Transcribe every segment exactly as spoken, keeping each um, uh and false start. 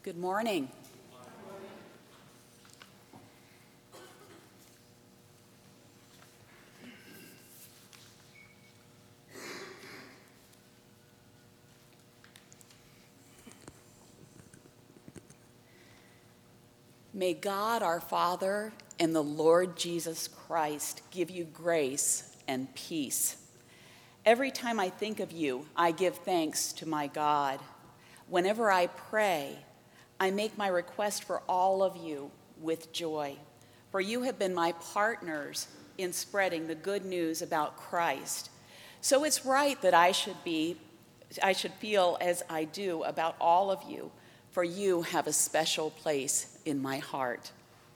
Good morning. May God our Father and the Lord Jesus Christ give you grace and peace. Every time I think of you, I give thanks to my God. Whenever I pray, I make my request for all of you with joy, for you have been my partners in spreading the good news about Christ. So it's right that I should be, I should feel as I do about all of you, for you have a special place in my heart.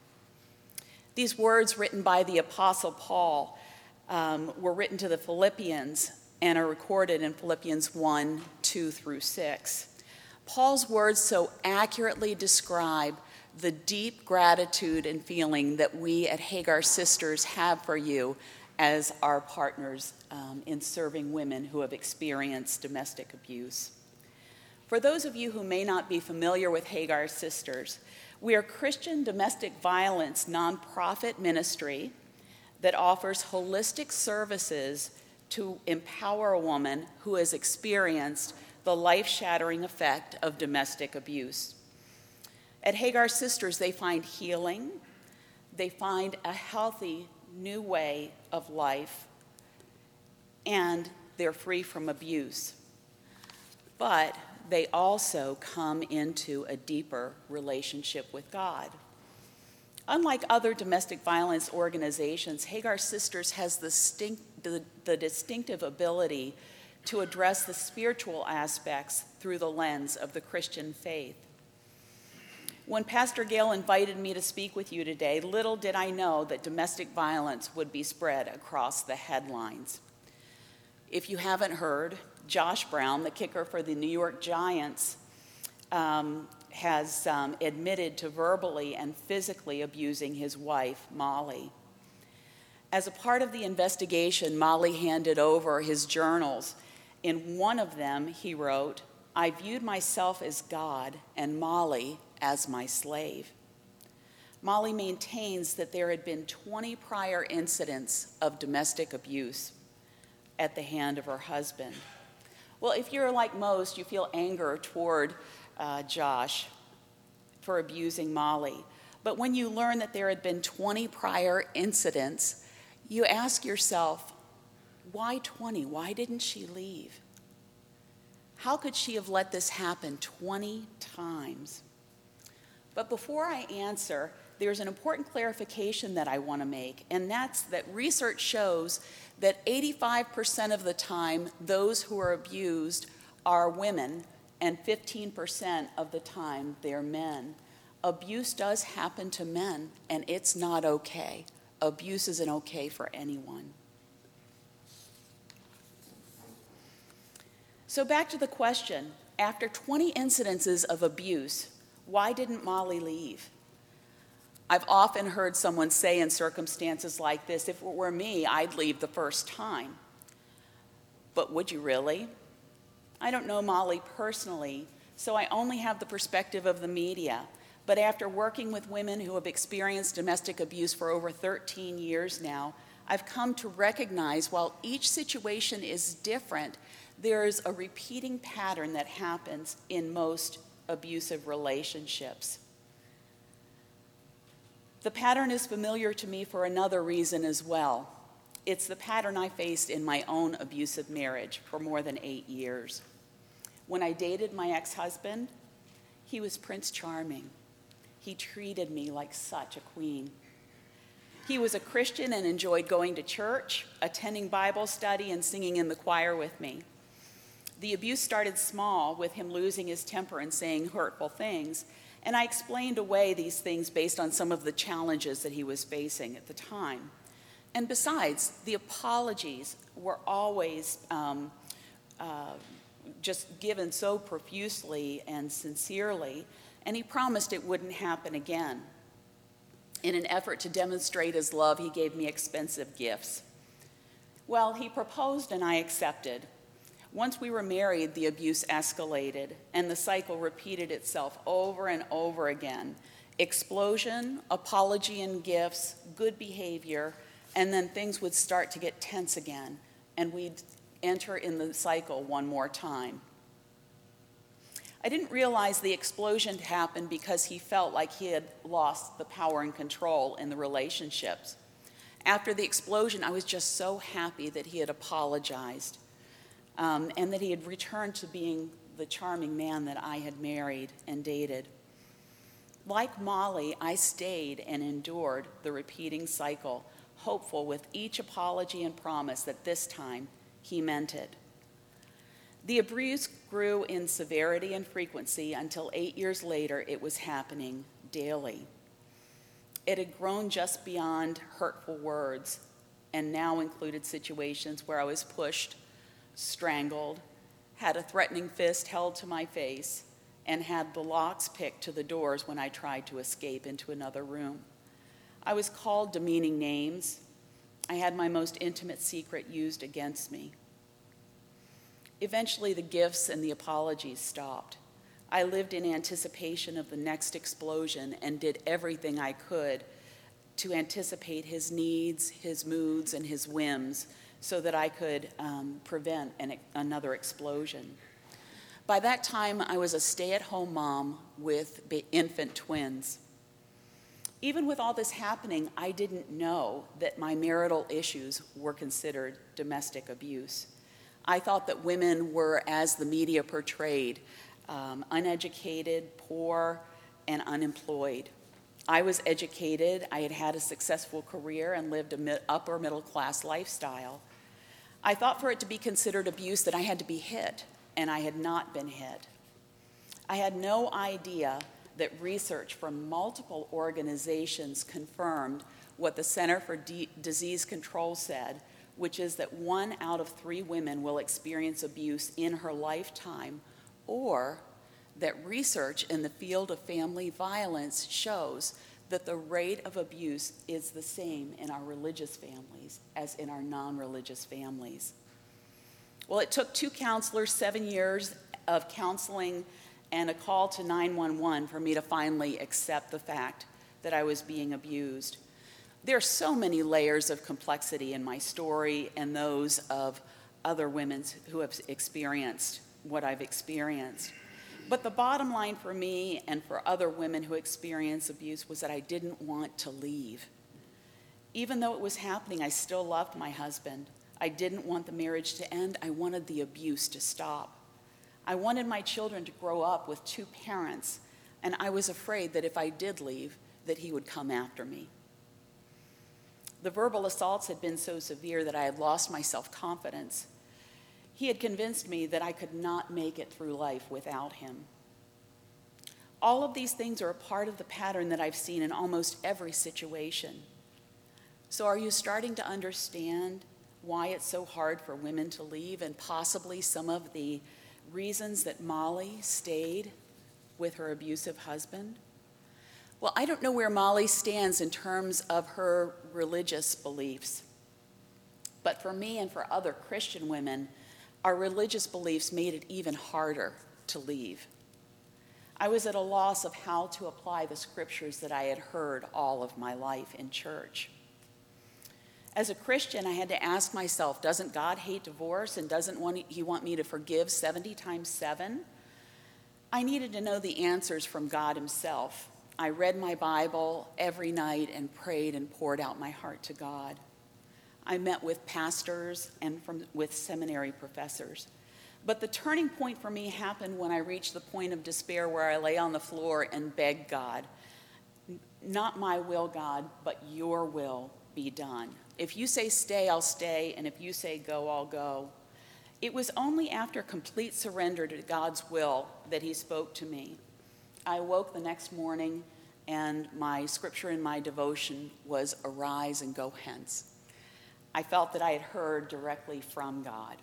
These words written by the Apostle Paul um, were written to the Philippians and are recorded in Philippians one, two through six. Paul's words so accurately describe the deep gratitude and feeling that we at Hagar Sisters have for you as our partners um, in serving women who have experienced domestic abuse. For those of you who may not be familiar with Hagar Sisters, we are a Christian domestic violence nonprofit ministry that offers holistic services to empower a woman who has experienced the life-shattering effect of domestic abuse. At Hagar Sisters, they find healing, they find a healthy new way of life, and they're free from abuse. But they also come into a deeper relationship with God. Unlike other domestic violence organizations, Hagar Sisters has the, stink, the, the distinctive ability to address the spiritual aspects through the lens of the Christian faith. When Pastor Gail invited me to speak with you today, little did I know that domestic violence would be spread across the headlines. If you haven't heard, Josh Brown, the kicker for the New York Giants, um, has um, admitted to verbally and physically abusing his wife, Molly. As a part of the investigation, Molly handed over his journals. In one of them, he wrote, "I viewed myself as God and Molly as my slave." Molly maintains that there had been twenty prior incidents of domestic abuse at the hand of her husband. Well, if you're like most, you feel anger toward uh, Josh for abusing Molly. But when you learn that there had been twenty prior incidents, you ask yourself, why twenty? Why didn't she leave? How could she have let this happen twenty times? But before I answer, there's an important clarification that I want to make, and that's that research shows that eighty-five percent of the time, those who are abused are women, and fifteen percent of the time, they're men. Abuse does happen to men, and it's not okay. Abuse isn't okay for anyone. So back to the question, after twenty incidences of abuse, why didn't Molly leave? I've often heard someone say in circumstances like this, if it were me, I'd leave the first time. But would you really? I don't know Molly personally, so I only have the perspective of the media. But after working with women who have experienced domestic abuse for over thirteen years now, I've come to recognize while each situation is different, there's a repeating pattern that happens in most abusive relationships. The pattern is familiar to me for another reason as well. It's the pattern I faced in my own abusive marriage for more than eight years. When I dated my ex-husband, he was Prince Charming. He treated me like such a queen. He was a Christian and enjoyed going to church, attending Bible study, and singing in the choir with me. The abuse started small, with him losing his temper and saying hurtful things, and I explained away these things based on some of the challenges that he was facing at the time. And besides, the apologies were always um, uh, just given so profusely and sincerely, and he promised it wouldn't happen again. In an effort to demonstrate his love, he gave me expensive gifts. Well, he proposed and I accepted. Once we were married, the abuse escalated, and the cycle repeated itself over and over again. Explosion, apology and gifts, good behavior, and then things would start to get tense again, and we'd enter in the cycle one more time. I didn't realize the explosion happened because he felt like he had lost the power and control in the relationships. After the explosion, I was just so happy that he had apologized um, and that he had returned to being the charming man that I had married and dated. Like Molly, I stayed and endured the repeating cycle, hopeful with each apology and promise that this time he meant it. The abuse grew in severity and frequency until eight years later it was happening daily. It had grown just beyond hurtful words and now included situations where I was pushed, strangled, had a threatening fist held to my face, and had the locks picked to the doors when I tried to escape into another room. I was called demeaning names. I had my most intimate secret used against me. Eventually, the gifts and the apologies stopped. I lived in anticipation of the next explosion and did everything I could to anticipate his needs, his moods, and his whims so that I could um, prevent an, another explosion. By that time, I was a stay-at-home mom with infant twins. Even with all this happening, I didn't know that my marital issues were considered domestic abuse. I thought that women were, as the media portrayed, um, uneducated, poor, and unemployed. I was educated, I had had a successful career, and lived an upper middle class lifestyle. I thought for it to be considered abuse that I had to be hit, and I had not been hit. I had no idea that research from multiple organizations confirmed what the Center for D- Disease Control said, which is that one out of three women will experience abuse in her lifetime, or that research in the field of family violence shows that the rate of abuse is the same in our religious families as in our non-religious families. Well, it took two counselors, seven years of counseling, and a call to nine one one for me to finally accept the fact that I was being abused. There are so many layers of complexity in my story and those of other women who have experienced what I've experienced. But the bottom line for me and for other women who experience abuse was that I didn't want to leave. Even though it was happening, I still loved my husband. I didn't want the marriage to end. I wanted the abuse to stop. I wanted my children to grow up with two parents, and I was afraid that if I did leave, that he would come after me. The verbal assaults had been so severe that I had lost my self-confidence. He had convinced me that I could not make it through life without him. All of these things are a part of the pattern that I've seen in almost every situation. So are you starting to understand why it's so hard for women to leave, and possibly some of the reasons that Molly stayed with her abusive husband? Well, I don't know where Molly stands in terms of her religious beliefs. But for me and for other Christian women, our religious beliefs made it even harder to leave. I was at a loss of how to apply the scriptures that I had heard all of my life in church. As a Christian, I had to ask myself, doesn't God hate divorce, and doesn't want, he want me to forgive seventy times seven? I needed to know the answers from God himself. I read my Bible every night and prayed and poured out my heart to God. I met with pastors and from, with seminary professors. But the turning point for me happened when I reached the point of despair where I lay on the floor and begged God, not my will, God, but your will be done. If you say stay, I'll stay, and if you say go, I'll go. It was only after complete surrender to God's will that he spoke to me. I woke the next morning, and my scripture in my devotion was, arise and go hence. I felt that I had heard directly from God.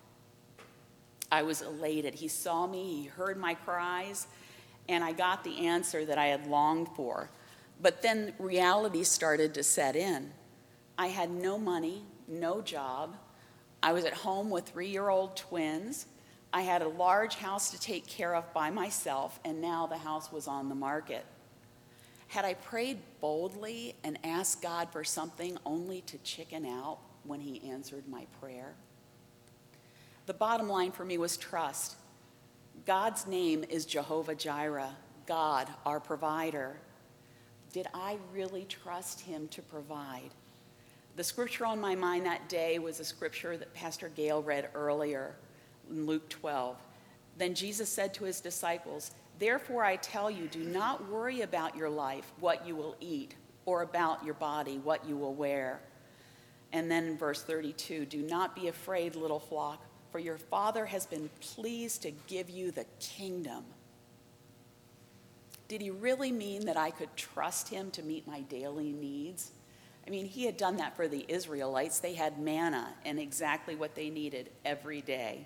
I was elated. He saw me, he heard my cries, and I got the answer that I had longed for. But then reality started to set in. I had no money, no job. I was at home with three-year-old twins. I had a large house to take care of by myself, and now the house was on the market. Had I prayed boldly and asked God for something only to chicken out when he answered my prayer? The bottom line for me was trust. God's name is Jehovah Jireh, God, our provider. Did I really trust him to provide? The scripture on my mind that day was a scripture that Pastor Gail read earlier in Luke twelve. Then Jesus said to his disciples, "Therefore I tell you, do not worry about your life, what you will eat, or about your body, what you will wear." And then in verse thirty-two, "Do not be afraid, little flock, for your Father has been pleased to give you the kingdom." Did he really mean that I could trust him to meet my daily needs? I mean, he had done that for the Israelites. They had manna and exactly what they needed every day.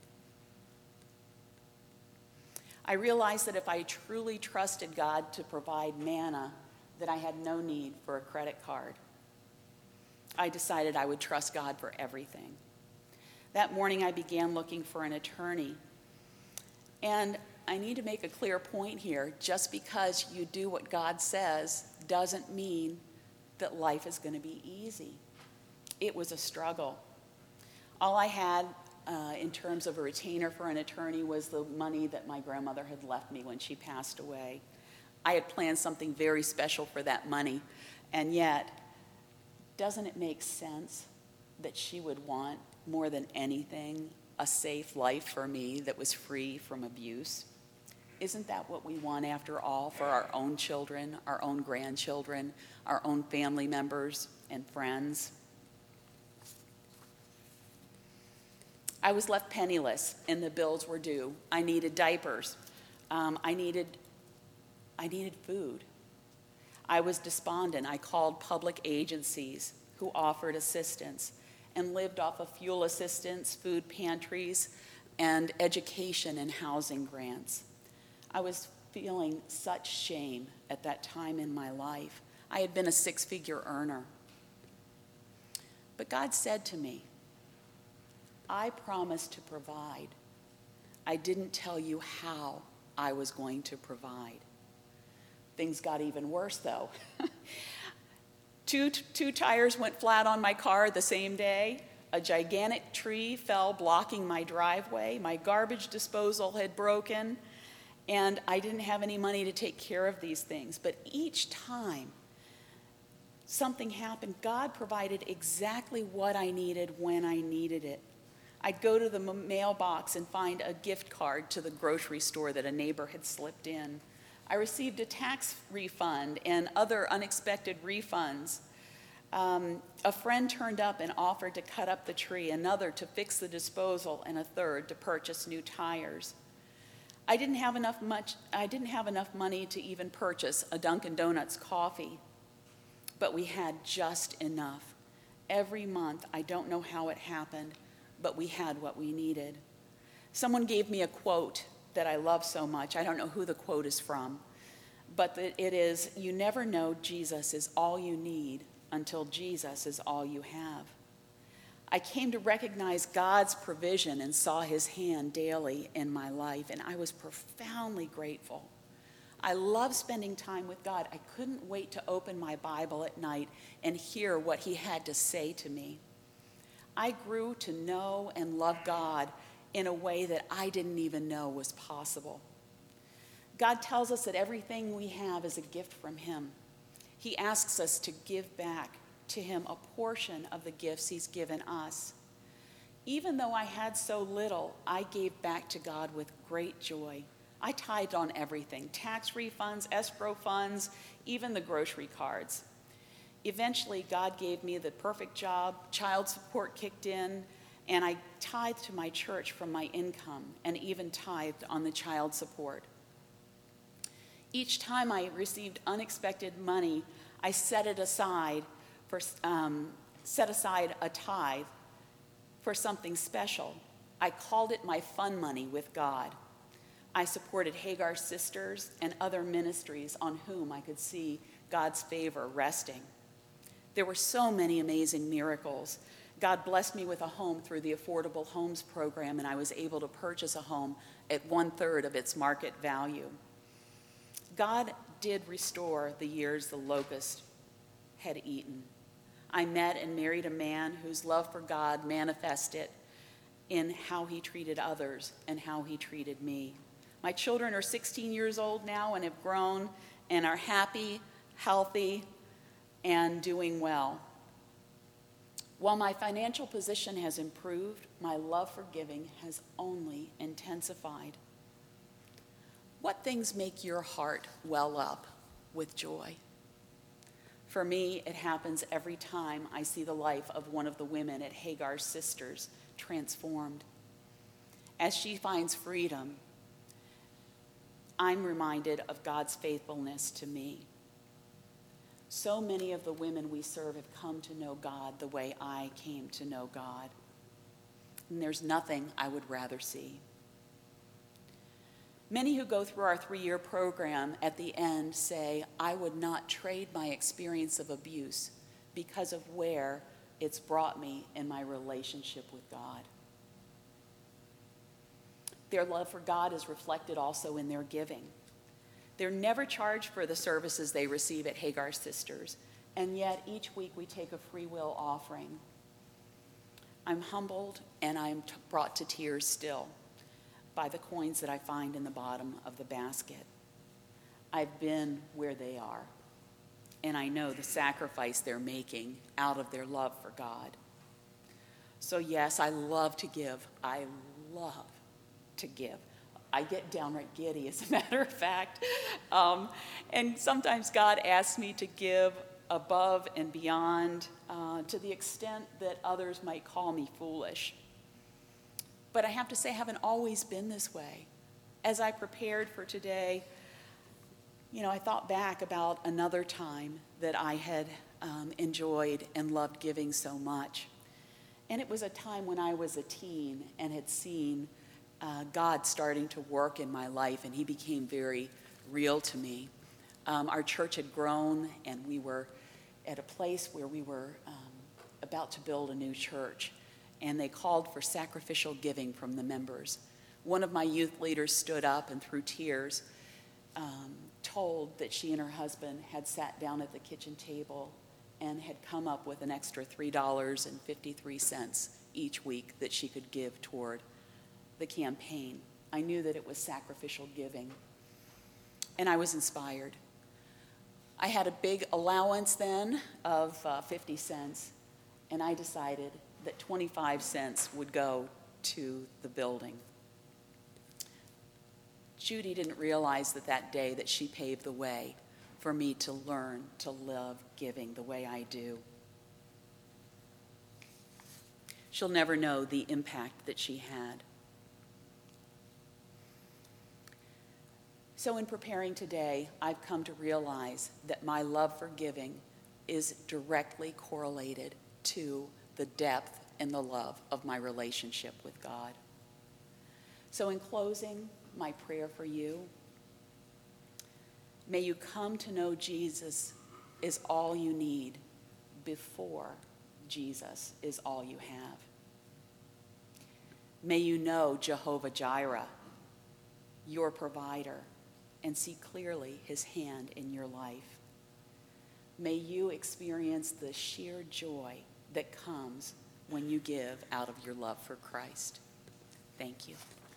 I realized that if I truly trusted God to provide manna, that I had no need for a credit card. I decided I would trust God for everything. That morning, I began looking for an attorney. And I need to make a clear point here. Just because you do what God says doesn't mean that life is going to be easy. It was a struggle. All I had uh, in terms of a retainer for an attorney was the money that my grandmother had left me when she passed away. I had planned something very special for that money, and yet, doesn't it make sense that she would want, more than anything, a safe life for me that was free from abuse? Isn't that what we want, after all, for our own children, our own grandchildren, our own family members and friends? I was left penniless, and the bills were due. I needed diapers. Um, I needed, I needed food. I was despondent. I called public agencies who offered assistance and lived off of fuel assistance, food pantries, and education and housing grants. I was feeling such shame at that time in my life. I had been a six-figure earner. But God said to me, "I promised to provide. I didn't tell you how I was going to provide." Things got even worse, though. two, two tires went flat on my car the same day. A gigantic tree fell blocking my driveway. My garbage disposal had broken, and I didn't have any money to take care of these things. But each time something happened, God provided exactly what I needed when I needed it. I'd go to the mailbox and find a gift card to the grocery store that a neighbor had slipped in. I received a tax refund and other unexpected refunds. Um, a friend turned up and offered to cut up the tree, another to fix the disposal, and a third to purchase new tires. I didn't have enough much, I didn't have enough money to even purchase a Dunkin' Donuts coffee, but we had just enough. Every month, I don't know how it happened, but we had what we needed. Someone gave me a quote that I love so much. I don't know who the quote is from, but it is, "You never know Jesus is all you need until Jesus is all you have." I came to recognize God's provision and saw his hand daily in my life, and I was profoundly grateful. I love spending time with God. I couldn't wait to open my Bible at night and hear what he had to say to me. I grew to know and love God in a way that I didn't even know was possible. God tells us that everything we have is a gift from him. He asks us to give back to him a portion of the gifts he's given us. Even though I had so little, I gave back to God with great joy. I tithed on everything: tax refunds, escrow funds, even the grocery cards. Eventually, God gave me the perfect job, child support kicked in, and I tithed to my church from my income and even tithed on the child support. Each time I received unexpected money, I set it aside for um, set aside a tithe for something special. I called it my fun money with God. I supported Hagar Sisters and other ministries on whom I could see God's favor resting. There were so many amazing miracles. God blessed me with a home through the Affordable Homes Program, and I was able to purchase a home at one-third of its market value. God did restore the years the locust had eaten. I met and married a man whose love for God manifested in how he treated others and how he treated me. My children are sixteen years old now and have grown and are happy, healthy, and doing well. While my financial position has improved, my love for giving has only intensified. What things make your heart well up with joy? For me, it happens every time I see the life of one of the women at Hagar Sisters transformed. As she finds freedom, I'm reminded of God's faithfulness to me. So many of the women we serve have come to know God the way I came to know God. And there's nothing I would rather see. Many who go through our three-year program at the end say, I would not trade my experience of abuse because of where it's brought me in my relationship with God. Their love for God is reflected also in their giving. They're never charged for the services they receive at Hagar Sisters, and yet each week we take a free will offering. I'm humbled and I'm t- brought to tears still by the coins that I find in the bottom of the basket. I've been where they are, and I know the sacrifice they're making out of their love for God. So yes, I love to give. I love to give. I get downright giddy, as a matter of fact. Um, and sometimes God asks me to give above and beyond uh, to the extent that others might call me foolish. But I have to say, I haven't always been this way. As I prepared for today, you know, I thought back about another time that I had um, enjoyed and loved giving so much. And it was a time when I was a teen and had seen uh, God starting to work in my life, and he became very real to me. Um, our church had grown, and we were at a place where we were um, about to build a new church, and they called for sacrificial giving from the members. One of my youth leaders stood up and through tears um, told that she and her husband had sat down at the kitchen table and had come up with an extra three dollars and fifty-three cents each week that she could give toward the campaign. I knew that it was sacrificial giving, and I was inspired. I had a big allowance then of uh, fifty cents, and I decided that twenty-five cents would go to the building. Judy didn't realize that that day that she paved the way for me to learn to love giving the way I do. She'll never know the impact that she had. So in preparing today, I've come to realize that my love for giving is directly correlated to the depth and the love of my relationship with God. So in closing, my prayer for you, may you come to know Jesus is all you need before Jesus is all you have. May you know Jehovah Jireh, your provider, and see clearly his hand in your life. May you experience the sheer joy that comes when you give out of your love for Christ. Thank you.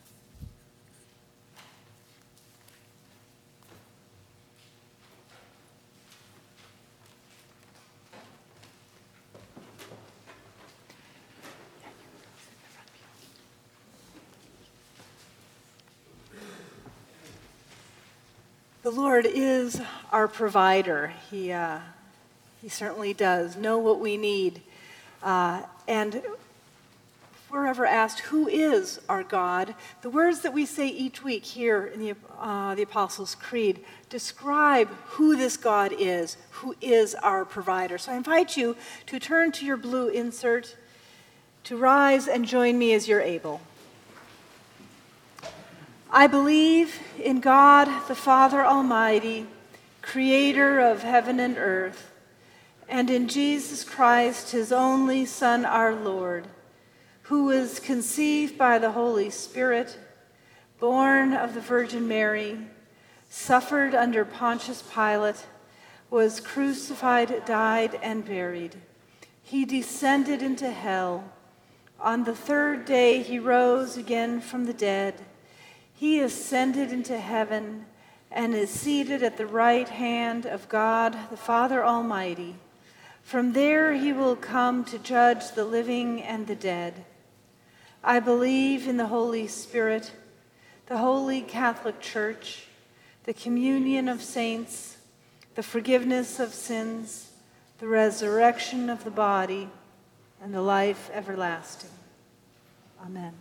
The Lord is our provider. He, uh, he certainly does know what we need. Uh, and if we're ever asked, who is our God? The words that we say each week here in the, uh, the Apostles' Creed describe who this God is, who is our provider. So I invite you to turn to your blue insert, to rise and join me as you're able. I believe in God, the Father Almighty, creator of heaven and earth, and in Jesus Christ, his only Son, our Lord, who was conceived by the Holy Spirit, born of the Virgin Mary, suffered under Pontius Pilate, was crucified, died, and buried. He descended into hell. On the third day he rose again from the dead. He ascended into heaven and is seated at the right hand of God, the Father Almighty. From there he will come to judge the living and the dead. I believe in the Holy Spirit, the Holy Catholic Church, the communion of saints, the forgiveness of sins, the resurrection of the body, and the life everlasting. Amen.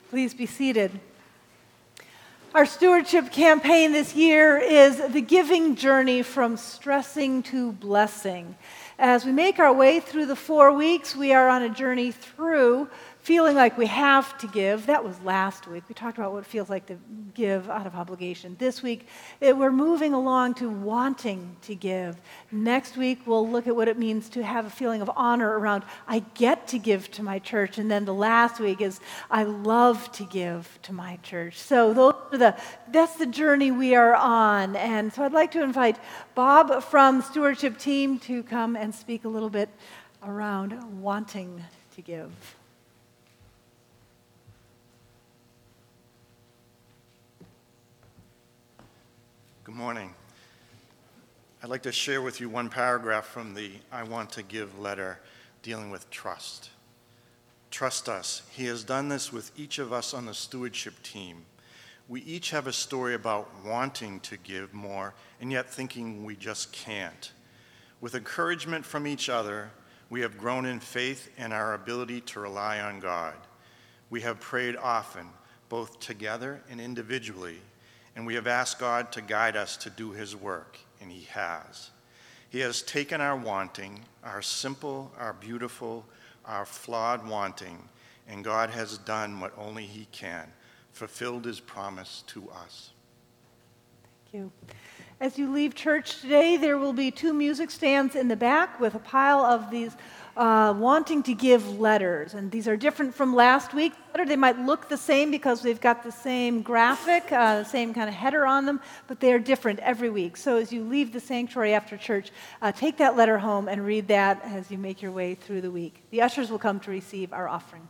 Please be seated. Our stewardship campaign this year is the giving journey from stressing to blessing. As we make our way through the four weeks, we are on a journey through feeling like we have to give. That was last week. We talked about what it feels like to give out of obligation. This week, it, we're moving along to wanting to give. Next week, we'll look at what it means to have a feeling of honor around, I get to give to my church. And then the last week is, I love to give to my church. So those are the, that's the journey we are on. And so I'd like to invite Bob from the stewardship team to come and speak a little bit around wanting to give. Good morning. I'd like to share with you one paragraph from the I Want to Give letter dealing with trust. Trust us. He has done this with each of us on the stewardship team. We each have a story about wanting to give more and yet thinking we just can't. With encouragement from each other, we have grown in faith and our ability to rely on God. We have prayed often, both together and individually, and we have asked God to guide us to do his work, and he has. He has taken our wanting, our simple, our beautiful, our flawed wanting, and God has done what only he can, fulfilled his promise to us. Thank you. As you leave church today, there will be two music stands in the back with a pile of these uh, wanting to give letters. And these are different from last week. They might look the same because they've got the same graphic, uh, the same kind of header on them, but they are different every week. So as you leave the sanctuary after church, uh, take that letter home and read that as you make your way through the week. The ushers will come to receive our offering.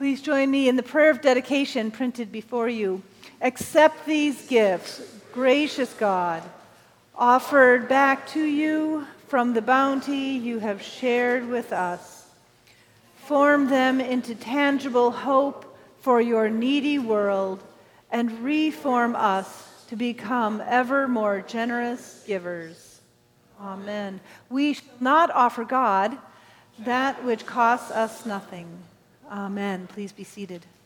Please join me in the prayer of dedication printed before you. Accept these gifts, gracious God, offered back to you from the bounty you have shared with us. Form them into tangible hope for your needy world and reform us to become ever more generous givers. Amen. We shall not offer God that which costs us nothing. Amen. Please be seated.